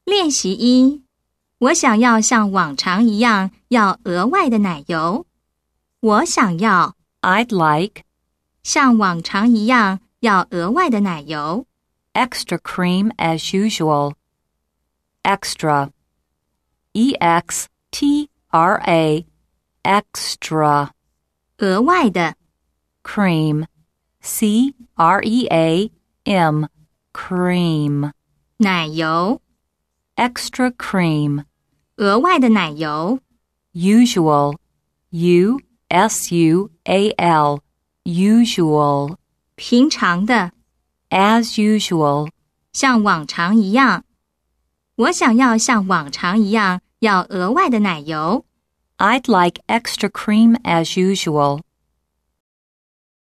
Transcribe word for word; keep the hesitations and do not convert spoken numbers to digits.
练习一，我想要像往常一样要额外的奶油。我想要 I'd like 像往常一样要额外的奶油。 extra cream as usual. Extra. E X T R A. Extra. 额外的 Cream. C R E A M. Cream. 奶油 Extra cream. 额外的奶油。 Usual. U S U A L. Usual. 平常的 As usual. 像往常一样。我想要像往常一样要额外的奶油。 I'd like extra cream as usual.